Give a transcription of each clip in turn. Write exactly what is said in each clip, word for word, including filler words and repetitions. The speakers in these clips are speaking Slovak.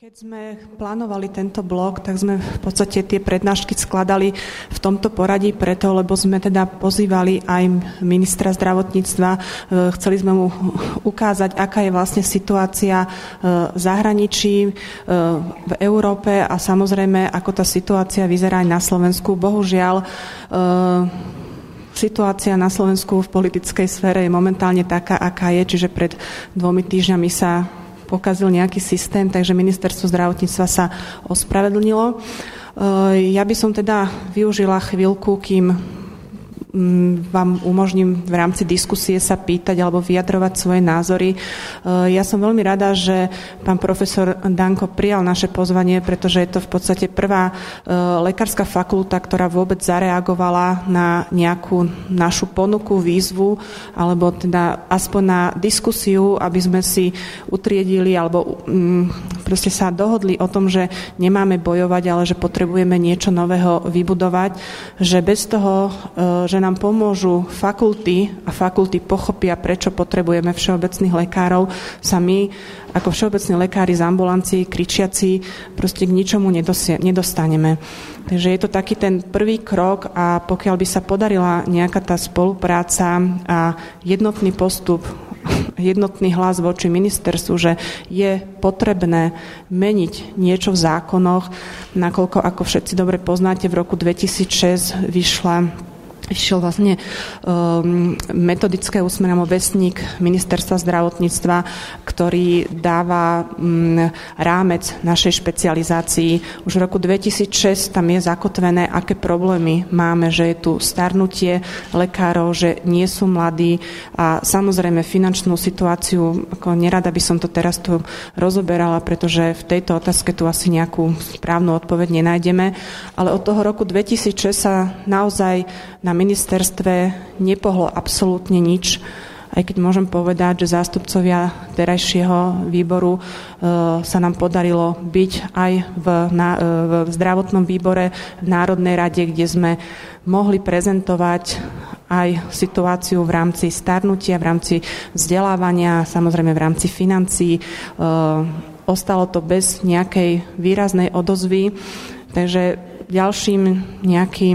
Keď sme plánovali tento blok, tak sme v podstate tie prednášky skladali v tomto poradí preto, lebo sme teda pozývali aj ministra zdravotníctva. Chceli sme mu ukázať, aká je vlastne situácia v zahraničí, v Európe a samozrejme, ako tá situácia vyzerá aj na Slovensku. Bohužiaľ, situácia na Slovensku v politickej sfére je momentálne taká, aká je, čiže pred dvomi týždňami sa pokazil nejaký systém, takže ministerstvo zdravotníctva sa ospravedlnilo. Ja by som teda využila chvíľku, kým vám umožním v rámci diskusie sa pýtať alebo vyjadrovať svoje názory. Ja som veľmi rada, že pán profesor Danko prijal naše pozvanie, pretože je to v podstate prvá lekárska fakulta, ktorá vôbec zareagovala na nejakú našu ponuku, výzvu, alebo teda aspoň na diskusiu, aby sme si utriedili alebo proste sa dohodli o tom, že nemáme bojovať, ale že potrebujeme niečo nového vybudovať, že bez toho, že nám pomôžu fakulty a fakulty pochopia, prečo potrebujeme všeobecných lekárov, sa my ako všeobecní lekári z ambulancií, kričiaci, proste k ničomu nedosie, nedostaneme. Takže je to taký ten prvý krok a pokiaľ by sa podarila nejaká tá spolupráca a jednotný postup, jednotný hlas voči ministerstvu, že je potrebné meniť niečo v zákonoch, nakoľko, ako všetci dobre poznáte, v roku dvetisícšesť vyšla Vyšiel vlastne um, metodické usmerenie, vestník ministerstva zdravotníctva, ktorý dáva um, rámec našej špecializácii. Už v roku dvetisícšesť tam je zakotvené, aké problémy máme, že je tu starnutie lekárov, že nie sú mladí a samozrejme finančnú situáciu, ako nerada by som to teraz tu rozoberala, pretože v tejto otázke tu asi nejakú správnu odpoveď nenájdeme, ale od toho roku dvetisícšesť sa naozaj na ministerstve nepohlo absolútne nič, aj keď môžem povedať, že zástupcovia terajšieho výboru e, sa nám podarilo byť aj v, na, e, v zdravotnom výbore v Národnej rade, kde sme mohli prezentovať aj situáciu v rámci starnutia, v rámci vzdelávania, samozrejme v rámci financií. E, ostalo to bez nejakej výraznej odozvy, takže ďalším nejakým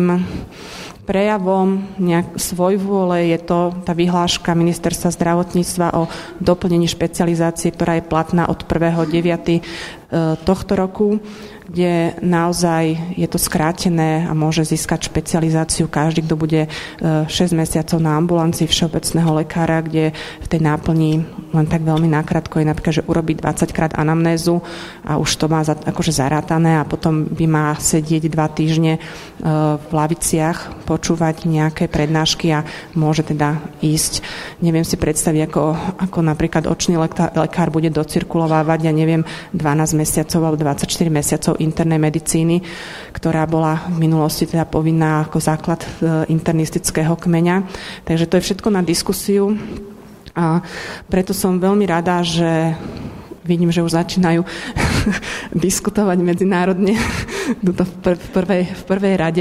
prejavom nejak svojvôle je to tá vyhláška ministerstva zdravotníctva o doplnení špecializácie, ktorá je platná od prvého deviateho tohto roku, kde naozaj je to skrátené a môže získať špecializáciu každý, kto bude šesť mesiacov na ambulancii všeobecného lekára, kde v tej náplni len tak veľmi nakrátko je napríklad, že urobí dvadsaťkrát anamnézu a už to má za, akože zarátané a potom by má sedieť dva týždne v laviciach, počúvať nejaké prednášky a môže teda ísť. Neviem si predstaviť, ako, ako napríklad očný lekár, lekár bude docirkulovávať, ja neviem, dvanásť mesiacov alebo dvadsaťštyri mesiacov internej medicíny, ktorá bola v minulosti teda povinná ako základ internistického kmeňa. Takže to je všetko na diskusiu a preto som veľmi rada, že vidím, že už začínajú diskutovať medzinárodne v prvej, v prvej rade,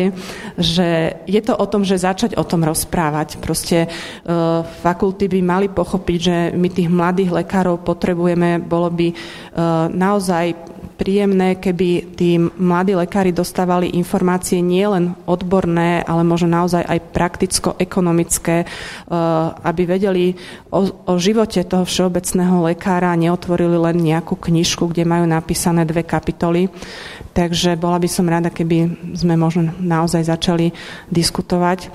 že je to o tom, že začať o tom rozprávať. Proste uh, fakulty by mali pochopiť, že my tých mladých lekárov potrebujeme, bolo by uh, naozaj príjemné, keby tí mladí lekári dostávali informácie nielen odborné, ale možno naozaj aj prakticko-ekonomické, aby vedeli o, o živote toho všeobecného lekára a neotvorili len nejakú knižku, kde majú napísané dve kapitoly. Takže bola by som rada, keby sme možno naozaj začali diskutovať.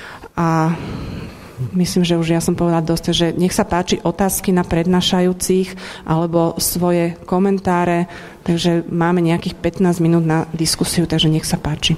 A myslím, že už ja som povedala dosť, že nech sa páči otázky na prednášajúcich alebo svoje komentáre, takže máme nejakých pätnásť minút na diskusiu, takže nech sa páči.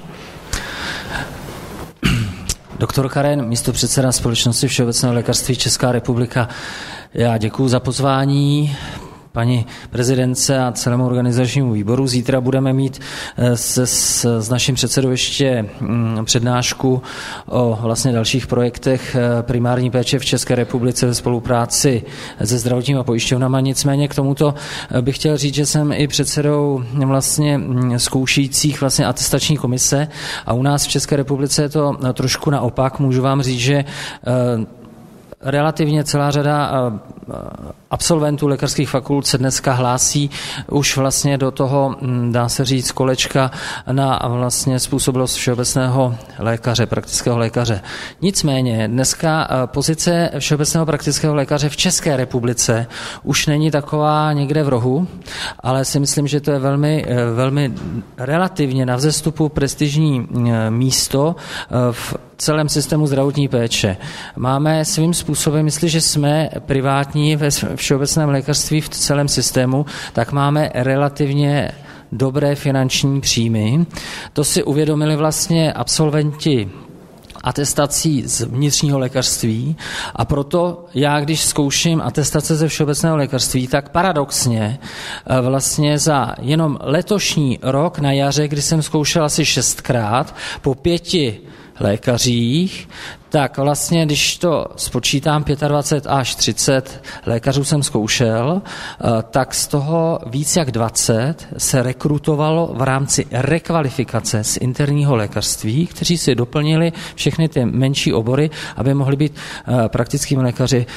Doktor Karen, místopředseda Společnosti všeobecného lékařství Česká republika. Já děkuji za pozvání paní prezidentce a celému organizačnímu výboru. Zítra budeme mít s, s, s naším předsedou ještě přednášku o vlastně dalších projektech primární péče v České republice ve spolupráci se zdravotními pojišťovnami. Nicméně k tomuto bych chtěl říct, že jsem i předsedou vlastně zkoušících vlastně atestační komise a u nás v České republice je to trošku naopak. Můžu vám říct, že relativně celá řada absolventů lékařských fakult se dneska hlásí už vlastně do toho, dá se říct, kolečka na vlastně způsobilost všeobecného lékaře, praktického lékaře. Nicméně dneska pozice všeobecného praktického lékaře v České republice už není taková někde v rohu, ale si myslím, že to je velmi, velmi relativně na vzestupu prestižní místo v celém systému zdravotní péče. Máme svým způsobem, myslím, že jsme privátní ve všeobecném lékařství v celém systému, tak máme relativně dobré finanční příjmy. To si uvědomili vlastně absolventi atestací z vnitřního lékařství a proto já, když zkouším atestace ze všeobecného lékařství, tak paradoxně vlastně za jenom letošní rok na jaře, kdy jsem zkoušel asi šestkrát po pěti lékařích, tak vlastně, když to spočítám dvacet pět až třicet lékařů jsem zkoušel, tak z toho víc jak dvacet se rekrutovalo v rámci rekvalifikace z interního lékařství, kteří si doplnili všechny ty menší obory, aby mohli být praktickými lékaři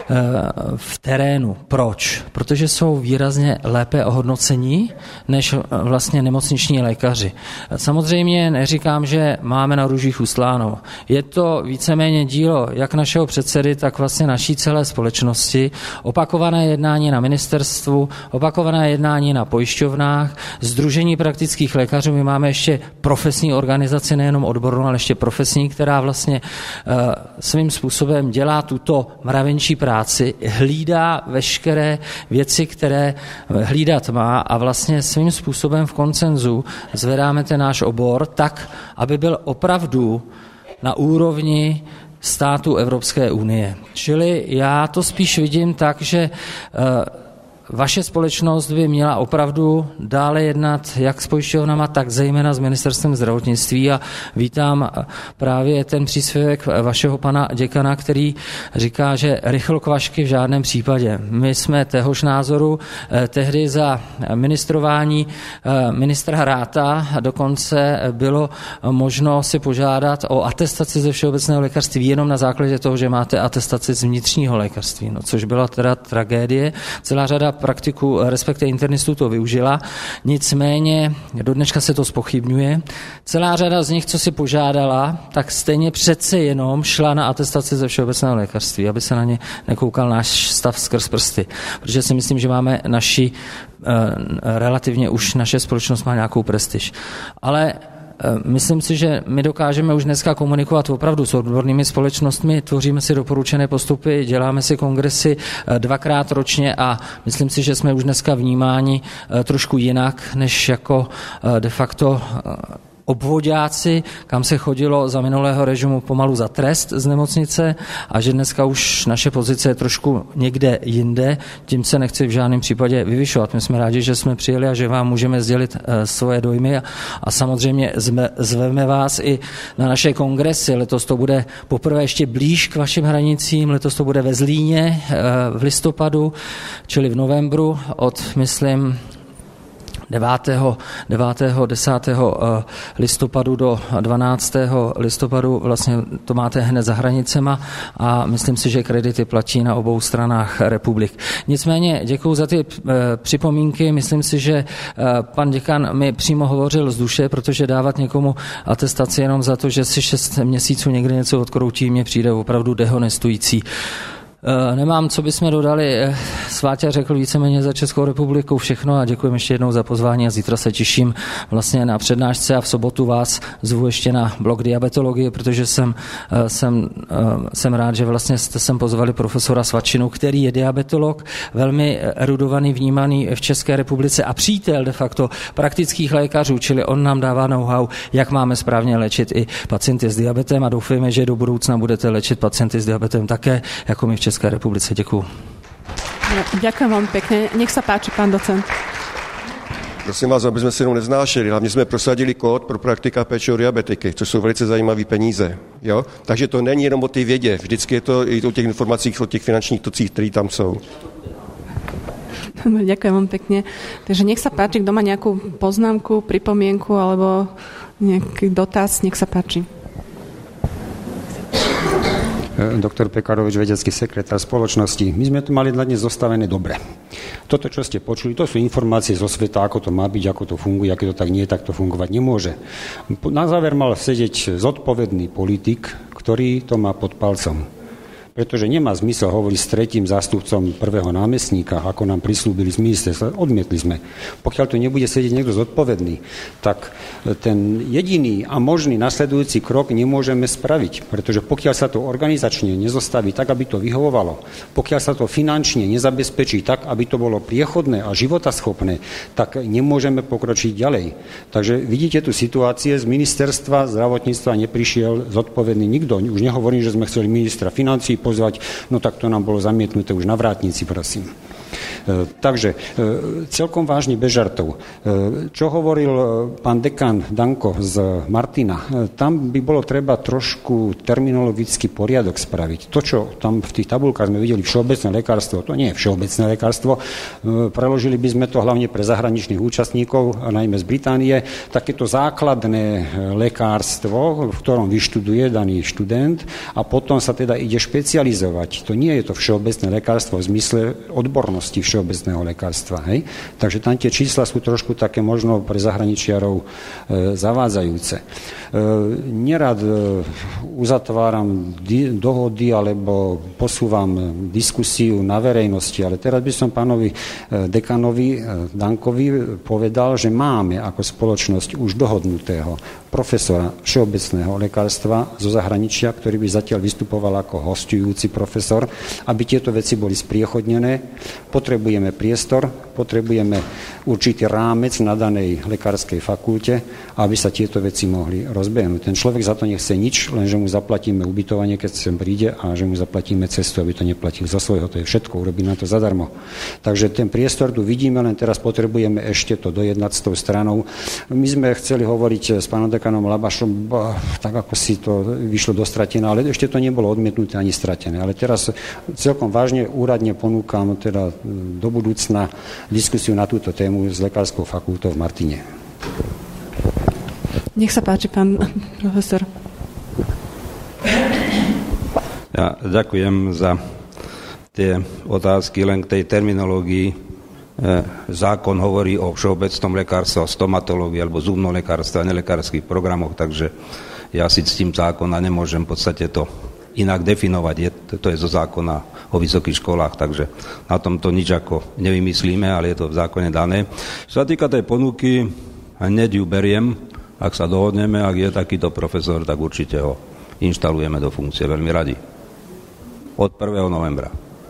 v terénu. Proč? Protože jsou výrazně lépe ohodnocení než vlastně nemocniční lékaři. Samozřejmě neříkám, že máme na růžích ustláno. Je to víceméně dílo jak našeho předsedy, tak vlastně naší celé společnosti. Opakované jednání na ministerstvu, opakované jednání na pojišťovnách, Sdružení praktických lékařů. My máme ještě profesní organizaci, nejenom odbornou, ale ještě profesní, která vlastně uh, svým způsobem dělá tuto mravenčí práci, hlídá veškeré věci, které hlídat má a vlastně svým způsobem v konsenzu zvedáme ten náš obor tak, aby byl opravdu na úrovni států Evropské unie. Čili já to spíš vidím tak, že vaše společnost by měla opravdu dále jednat jak s pojišťovnama, tak zejména s ministerstvem zdravotnictví a vítám právě ten příspěvek vašeho pana děkana, který říká, že rychlokvašky v žádném případě. My jsme téhož názoru tehdy za ministrování ministra Hráta dokonce bylo možno si požádat o atestaci ze všeobecného lékařství jenom na základě toho, že máte atestaci z vnitřního lékařství, no, což byla teda tragédie. Celá řada praktiku, respektive internistů to využila, nicméně do dneška se to zpochybňuje. Celá řada z nich, co si požádala, tak stejně přece jenom šla na atestaci ze všeobecného lékařství, aby se na ně nekoukal náš stav skrz prsty. Protože si myslím, že máme naši, relativně už naše společnost má nějakou prestiž. Ale myslím si, že my dokážeme už dneska komunikovat opravdu s odbornými společnostmi, tvoříme si doporučené postupy, děláme si kongresy dvakrát ročně a myslím si, že jsme už dneska vnímáni trošku jinak, než jako de facto obvoďáci, kam se chodilo za minulého režimu pomalu za trest z nemocnice a že dneska už naše pozice je trošku někde jinde, tím se nechci v žádném případě vyvyšovat. My jsme rádi, že jsme přijeli a že vám můžeme sdělit svoje dojmy a, a samozřejmě zme, zveme vás i na naše kongresy. Letos to bude poprvé ještě blíž k vašim hranicím, letos to bude ve Zlíně v listopadu, čili v novembru od, myslím, devátého desátého listopadu do dvanáctého listopadu, vlastně to máte hned za hranicema a myslím si, že kredity platí na obou stranách republik. Nicméně děkuji za ty připomínky, myslím si, že pan děkan mi přímo hovořil z duše, protože dávat někomu atestaci jenom za to, že si šest měsíců někde něco odkroutí, mně přijde opravdu dehonestující. Nemám, co bychom dodali. Sváťa řekl víceméně za Českou republiku všechno a děkuji ještě jednou za pozvání a zítra se těším vlastně na přednášce a v sobotu vás zvu ještě na blok diabetologie, protože jsem, jsem, jsem rád, že vlastně jste sem pozvali profesora Svačinu, který je diabetolog, velmi erudovaný, vnímaný v České republice a přítel de facto praktických lékařů, čili on nám dává know-how, jak máme správně léčit i pacienty s diabetem a doufujeme, že do budoucna budete léčit pacienty s diabetem také, jako my v České republice. Děkuju. Ďakujem vám pekne. Nech sa páči, pán docent. Prosím vás, aby jsme si jenom neznášeli. Hlavně jsme prosadili kód pro praktika péče o diabetiky, což jsou velice zajímavé peníze. Jo? Takže to není jenom o té vědě. Vždycky je to i o těch informacích, o těch finančních tocích, které tam jsou. Ďakujem vám pekne. Takže nech sa páči, kto má nejakú poznámku, pripomienku alebo nejaký dotaz, nech sa páči. doktor Pekarovič, vedecký sekretár spoločnosti. My sme to mali na dnes zostavené dobre. Toto, čo ste počuli, to sú informácie zo sveta, ako to má byť, ako to funguje, ako to tak nie, tak to fungovať nemôže. Na záver mal sedieť zodpovedný politik, ktorý to má pod palcom. Pretože nemá zmysel hovoriť s tretím zástupcom prvého námestníka, ako nám prislúbili z ministerstva. Odmietli sme. Pokiaľ tu nebude sedieť niekto zodpovedný, tak ten jediný a možný nasledujúci krok nemôžeme spraviť. Pretože pokiaľ sa to organizačne nezostaví tak, aby to vyhovovalo, pokiaľ sa to finančne nezabezpečí tak, aby to bolo priechodné a životaschopné, tak nemôžeme pokročiť ďalej. Takže vidíte tu situácie, z ministerstva zdravotníctva neprišiel zodpovedný nikto. Už nehovorím, že sme chceli ministra financií pozvať, no tak to nám bolo zamietnuté už na vrátnici, prosím. E, takže e, celkom vážne bez žartov. E, čo hovoril pán dekan Danko z Martina, e, tam by bolo treba trošku terminologický poriadok spraviť. To, čo tam v tých tabulkách sme videli všeobecné lekárstvo, to nie je všeobecné lekárstvo. E, preložili by sme to hlavne pre zahraničných účastníkov, a najmä z Británie, takéto základné lekárstvo, v ktorom vyštuduje daný študent a potom sa teda ide špecializovať. To nie je to všeobecné lekárstvo v zmysle odbornosti všeobecného lekárstva. Hej? Takže tam tie čísla sú trošku také možno pre zahraničiarov e, zavádzajúce. E, nerad e, uzatváram di- dohody alebo posúvam diskusiu na verejnosti, ale teraz by som pánovi e, dekanovi e, Dankovi povedal, že máme ako spoločnosť už dohodnutého profesora všeobecného lekárstva zo zahraničia, ktorý by zatiaľ vystupoval ako hosťujúci profesor, aby tieto veci boli spriechodnené. Potrebujeme priestor, potrebujeme určitý rámec na danej lekárskej fakulte, aby sa tieto veci mohli rozbehnúť. Ten človek za to nechce nič, lenže mu zaplatíme ubytovanie, keď sem príde, a že mu zaplatíme cestu, aby to neplatil za svojho. To je všetko, urobí na to zadarmo. Takže ten priestor tu vidíme, len teraz potrebujeme ešte to dojednať s tou stranou. My sme chceli hovoriť s pánom dekanom Labašom, tak ako si to vyšlo dostratené, ale ešte to nebolo odmietnuté ani stratené. Ale teraz celkom vážne úradne ponúkam teda do budúcna diskusiu na túto tému s Lekárskou fakultou v Martine. Nech sa páči, pán profesor. Ja ďakujem za tie otázky, len k tej terminológii. Zákon hovorí o všeobecnom lekárstve, o stomatológii alebo zubnom lekárstve a nelekárskych programoch, takže ja si ctím zákon a nemôžem v podstate to inak definovať. Je, to je zo zákona o vysokých školách, takže na tomto nič ako nevymyslíme, ale je to v zákone dané. Čo sa týka tej ponuky, hneď ju beriem, ak sa dohodneme, ak je takýto profesor, tak určite ho inštalujeme do funkcie. Veľmi radi. Od prvého novembra.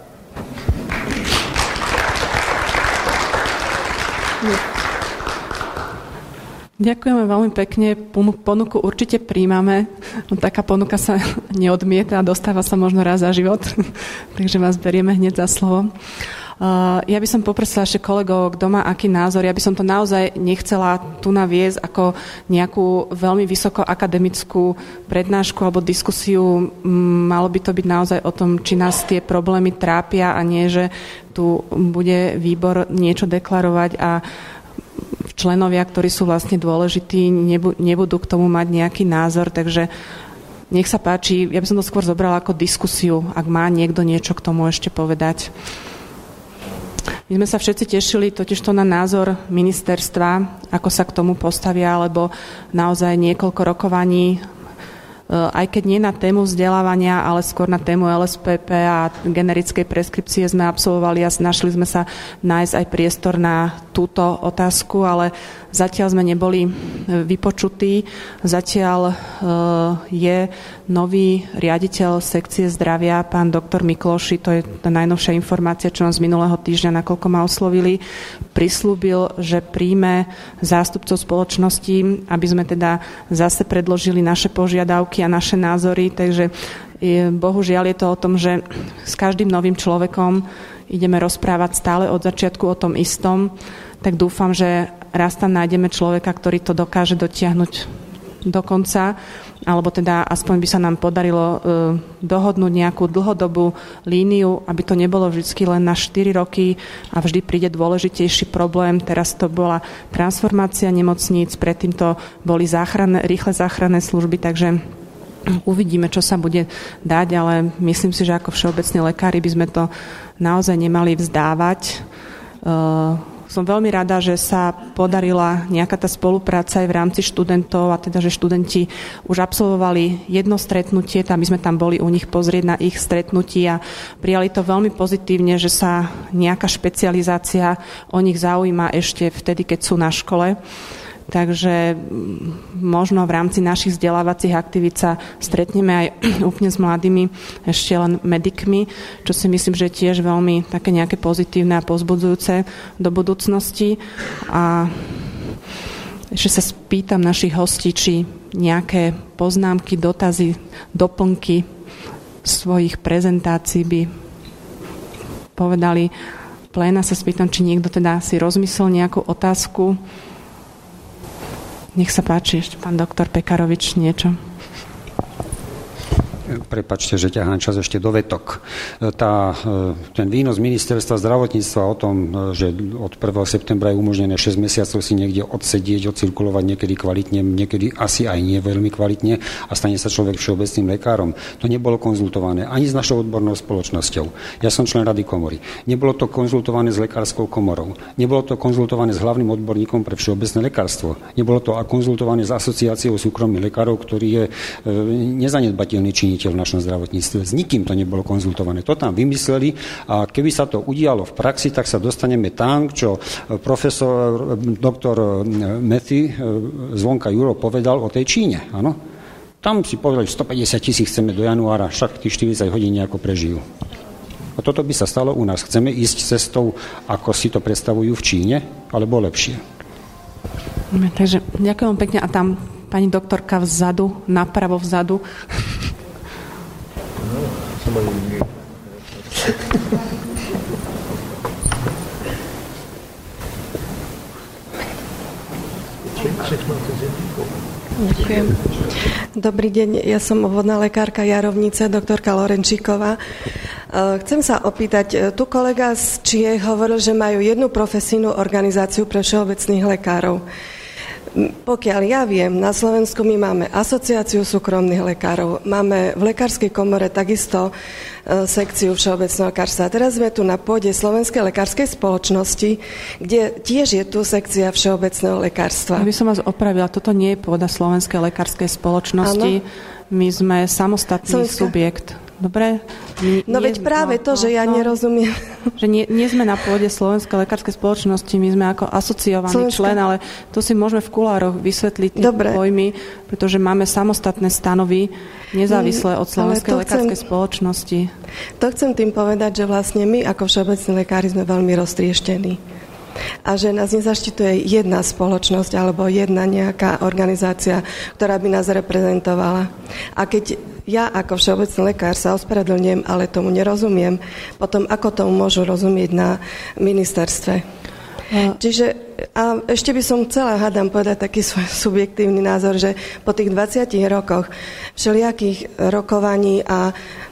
Ďakujeme veľmi pekne. Ponuku určite príjmame. Taká ponuka sa neodmieta a dostáva sa možno raz za život. Takže vás berieme hneď za slovo. Ja by som poprosila ešte kolegov, kto má aký názor. Ja by som to naozaj nechcela tu naviesť ako nejakú veľmi vysoko akademickú prednášku alebo diskusiu. Malo by to byť naozaj o tom, či nás tie problémy trápia a nie, že tu bude výbor niečo deklarovať a členovia, ktorí sú vlastne dôležití, nebudú k tomu mať nejaký názor, takže nech sa páči, ja by som to skôr zobrala ako diskusiu, ak má niekto niečo k tomu ešte povedať. My sme sa všetci tešili totižto na názor ministerstva, ako sa k tomu postavia, lebo naozaj niekoľko rokovaní, aj keď nie na tému vzdelávania, ale skôr na tému el es pé pé a generickej preskripcie sme absolvovali a snažili sme sa nájsť aj priestor na túto otázku, ale zatiaľ sme neboli vypočutí. Zatiaľ je nový riaditeľ sekcie zdravia, pán doktor Mikloši, to je tá najnovšia informácia, čo nám z minulého týždňa, nakoľko ma oslovili, prislúbil, že príjme zástupcov spoločnosti, aby sme teda zase predložili naše požiadavky a naše názory, takže je, bohužiaľ je to o tom, že s každým novým človekom ideme rozprávať stále od začiatku o tom istom, tak dúfam, že raz tam nájdeme človeka, ktorý to dokáže dotiahnuť do konca, alebo teda aspoň by sa nám podarilo e, dohodnúť nejakú dlhodobú líniu, aby to nebolo vždy len na štyri roky a vždy príde dôležitejší problém. Teraz to bola transformácia nemocníc, predtým to boli záchranné, rýchle záchranné služby, takže uvidíme, čo sa bude dať, ale myslím si, že ako všeobecní lekári by sme to naozaj nemali vzdávať. Som veľmi rada, že sa podarila nejaká tá spolupráca aj v rámci študentov a teda, že študenti už absolvovali jedno stretnutie, tam by sme tam boli u nich pozrieť na ich stretnutí a prijali to veľmi pozitívne, že sa nejaká špecializácia o nich zaujíma ešte vtedy, keď sú na škole. Takže možno v rámci našich vzdelávacích aktivít sa stretneme aj úplne s mladými ešte len medikmi, čo si myslím, že je tiež veľmi také nejaké pozitívne a povzbudzujúce do budúcnosti. A ešte sa spýtam našich hostí, či nejaké poznámky, dotazy, doplnky svojich prezentácií by povedali. Pléna sa spýtam, či niekto teda si rozmyslel nejakú otázku. Nech sa páči ešte, pán doktor Pekarovič, niečo. Prepáčte, že ťahám čas ešte do vetok. Tá, ten výnos ministerstva zdravotníctva o tom, že od prvého septembra je umožnené šesť mesiacov si niekde odsedieť, odcirkulovať niekedy kvalitne, niekedy asi aj nie veľmi kvalitne a stane sa človek všeobecným lekárom. To nebolo konzultované ani s našou odbornou spoločnosťou. Ja som člen Rady komory. Nebolo to konzultované s lekárskou komorou. Nebolo to konzultované s hlavným odborníkom pre všeobecné lekárstvo. Nebolo to konzultované s asociáciou súkromných lekárov, ktorý je nezanedbateľný činiteľ v našom zdravotníctve. S nikým to nebolo konzultované. To tam vymysleli a keby sa to udialo v praxi, tak sa dostaneme tam, čo profesor doktor Methy zvonka Juro povedal o tej Číne. Áno? Tam si povedali, stopäťdesiat tisíc chceme do januára, však tých štyridsať hodín nejako prežijú. A toto by sa stalo u nás. Chceme ísť cestou, ako si to predstavujú v Číne, alebo lepšie. Takže ďakujem pekne. A tam pani doktorka vzadu, napravo vzadu. Ďakujem. Dobrý deň, ja som obvodná lekárka Jarovnice, doktorka Lorenčíková. Chcem sa opýtať, tu kolega z Čiech hovoril, že majú jednu profesijnú organizáciu pre všeobecných lekárov. Pokiaľ ja viem, na Slovensku my máme asociáciu súkromných lekárov, máme v lekárskej komore takisto e, sekciu všeobecného lekárstva. Teraz sme tu na pôde Slovenskej lekárskej spoločnosti, kde tiež je tu sekcia všeobecného lekárstva. Ja by som vás opravila, toto nie je pôda Slovenskej lekárskej spoločnosti. Ano. My sme samostatný Slovenská... subjekt. Dobre? My, no veď práve no, to, no, že ja no, nerozumiem. Že nie, nie sme na pôde Slovenskej lekárskej spoločnosti, my sme ako asociovaný Slovenská... člen, ale to si môžeme v kulároch vysvetliť tie pojmy, pretože máme samostatné stanovy, nezávislé od Slovenskej lekárskej chcem... spoločnosti. To chcem tým povedať, že vlastne my ako všeobecní lekári sme veľmi roztrieštení. A že nás nezaštituje jedna spoločnosť alebo jedna nejaká organizácia, ktorá by nás reprezentovala. A keď ja ako všeobecný lekár sa ospravedlňujem, ale tomu nerozumiem, potom ako tomu môžu rozumieť na ministerstve? A... Čiže a ešte by som chcela, hádam, povedať taký svoj subjektívny názor, že po tých dvadsiatich rokoch všelijakých rokovaní a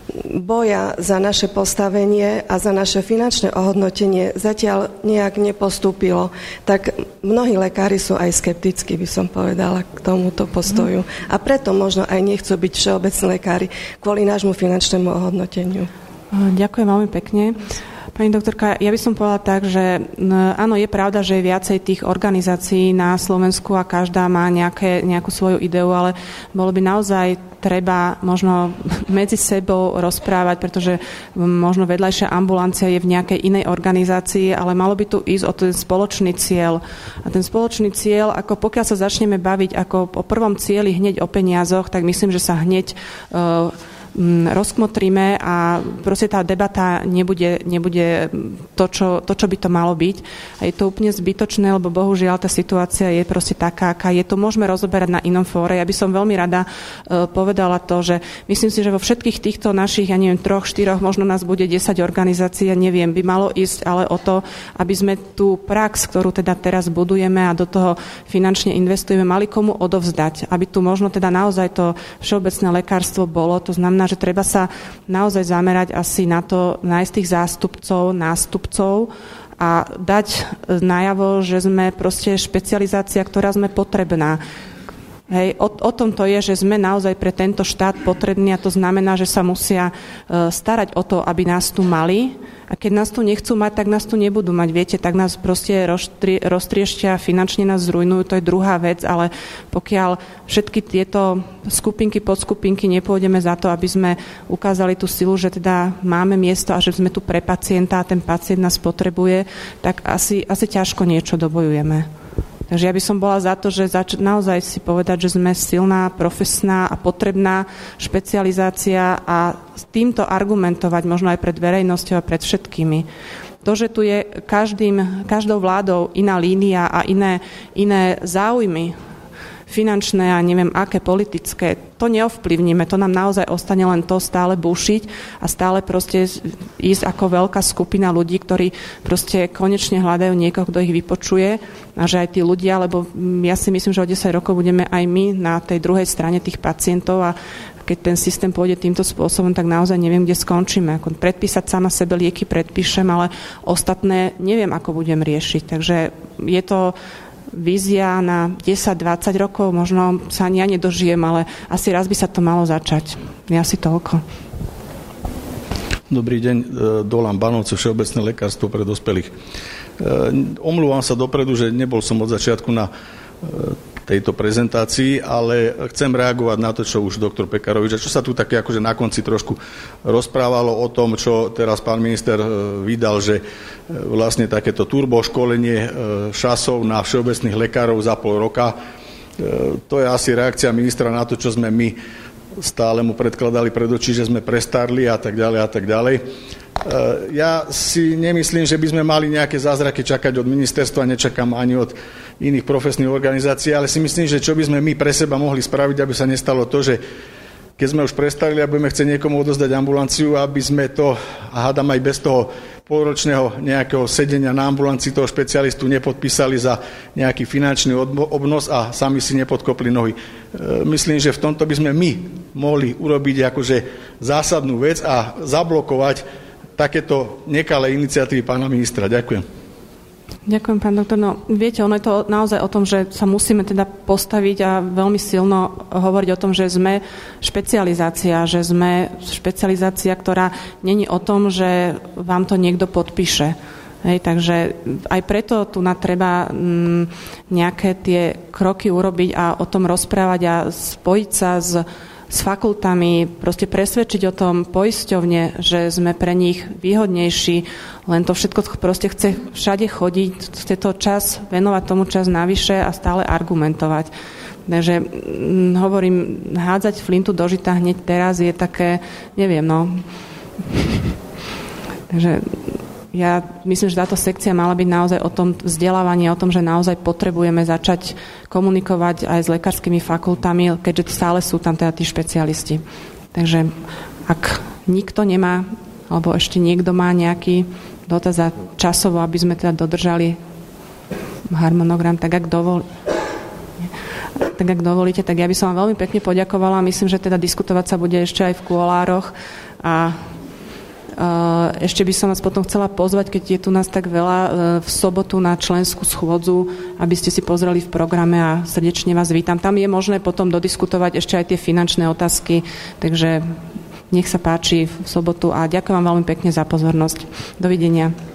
boja za naše postavenie a za naše finančné ohodnotenie zatiaľ nejak nepostúpilo, tak mnohí lekári sú aj skeptickí, by som povedala, k tomuto postoju. A preto možno aj nechcú byť všeobecní lekári kvôli nášmu finančnému ohodnoteniu. Ďakujem veľmi pekne. Pani doktorka, ja by som povedala tak, že áno, je pravda, že je viacej tých organizácií na Slovensku a každá má nejaké, nejakú svoju ideu, ale bolo by naozaj treba možno medzi sebou rozprávať, pretože možno vedľajšia ambulancia je v nejakej inej organizácii, ale malo by tu ísť o ten spoločný cieľ. A ten spoločný cieľ, ako pokiaľ sa začneme baviť ako o prvom cieli hneď o peniazoch, tak myslím, že sa hneď uh, rozkmotríme a proste tá debata nebude, nebude to, čo, to, čo by to malo byť. A je to úplne zbytočné, lebo bohužiaľ tá situácia je proste taká, aká je. To môžeme rozoberať na inom fóre. Ja by som veľmi rada uh, povedala to, že myslím si, že vo všetkých týchto našich, ja neviem, troch, štyroch, možno nás bude desať organizácií, ja neviem, by malo ísť ale o to, aby sme tú prax, ktorú teda teraz budujeme a do toho finančne investujeme, mali komu odovzdať. Aby tu možno teda naozaj to všeobecné lekárstvo bolo. To znamená, že treba sa naozaj zamerať asi na to, nájsť tých zástupcov, nástupcov a dať najavo, že sme proste špecializácia, ktorá sme potrebná. Hej, o, o tom to je, že sme naozaj pre tento štát potrební a to znamená, že sa musia uh, starať o to, aby nás tu mali a keď nás tu nechcú mať, tak nás tu nebudú mať. Viete, tak nás proste roztrie, roztrieštia, finančne nás zrujnujú, to je druhá vec, ale pokiaľ všetky tieto skupinky, podskupinky nepôjdeme za to, aby sme ukázali tú silu, že teda máme miesto a že sme tu pre pacienta a ten pacient nás potrebuje, tak asi, asi ťažko niečo dobojujeme. Takže ja by som bola za to, že zač- naozaj si povedať, že sme silná, profesná a potrebná špecializácia a s týmto argumentovať možno aj pred verejnosťou a pred všetkými. To, že tu je každým, každou vládou iná línia a iné, iné záujmy, finančné a neviem aké politické, to neovplyvníme, to nám naozaj ostane len to stále bušiť a stále proste ísť ako veľká skupina ľudí, ktorí proste konečne hľadajú niekoho, kto ich vypočuje a že aj tí ľudia, lebo ja si myslím, že o desať rokov budeme aj my na tej druhej strane tých pacientov a keď ten systém pôjde týmto spôsobom, tak naozaj neviem, kde skončíme. Ako predpísať sama sebe lieky predpíšem, ale ostatné neviem, ako budem riešiť. Takže je to vízia na desať dvadsať rokov, možno sa ani ja nedožijem, ale asi raz by sa to malo začať. Ja si toľko. Dobrý deň, Dolan Banovce, Všeobecné lekárstvo pre dospelých. Omlúvam sa dopredu, že nebol som od začiatku na tejto prezentácii, ale chcem reagovať na to, čo už doktor Pekarovič, čo sa tu také akože na konci trošku rozprávalo o tom, čo teraz pán minister vydal, že vlastne takéto turboškolenie šasov na všeobecných lekárov za pol roka. To je asi reakcia ministra na to, čo sme my stále mu predkladali pred oči, že sme prestarli a tak ďalej a tak ďalej. Ja si nemyslím, že by sme mali nejaké zázraky čakať od ministerstva, nečakám ani od iných profesných organizácií, ale si myslím, že čo by sme my pre seba mohli spraviť, aby sa nestalo to, že keď sme už prestarili a budeme chcieť niekomu odozdať ambulanciu, aby sme to, a hádam aj bez toho polročného nejakého sedenia na ambulancii toho špecialistu nepodpísali za nejaký finančný obnos a sami si nepodkopli nohy. Myslím, že v tomto by sme my mohli urobiť akože zásadnú vec a zablokovať takéto nekalé iniciatívy pána ministra. Ďakujem. Ďakujem, pán doktor. No, viete, ono je to naozaj o tom, že sa musíme teda postaviť a veľmi silno hovoriť o tom, že sme špecializácia, že sme špecializácia, ktorá není o tom, že vám to niekto podpíše. Hej, takže aj preto tu na treba m, nejaké tie kroky urobiť a o tom rozprávať a spojiť sa s s fakultami, proste presvedčiť o tom poisťovne, že sme pre nich výhodnejší, len to všetko proste chce všade chodiť, chce to čas, venovať tomu čas navyše a stále argumentovať. Takže hm, hovorím, hádzať flintu do žita hneď teraz je také, neviem, no. Takže ja myslím, že táto sekcia mala byť naozaj o tom vzdelávaní, o tom, že naozaj potrebujeme začať komunikovať aj s lekárskymi fakultami, keďže stále sú tam teda tí špecialisti. Takže ak nikto nemá, alebo ešte niekto má nejaký dotaz časovo, aby sme teda dodržali harmonogram, tak ak dovolí. Tak ak dovolíte, tak ja by som vám veľmi pekne poďakovala. Myslím, že teda diskutovať sa bude ešte aj v kuloároch a ešte by som vás potom chcela pozvať, keď je tu nás tak veľa, v sobotu na členskú schôdzu, aby ste si pozreli v programe a srdečne vás vítam. Tam je možné potom dodiskutovať ešte aj tie finančné otázky, takže nech sa páči v sobotu a ďakujem vám veľmi pekne za pozornosť. Dovidenia.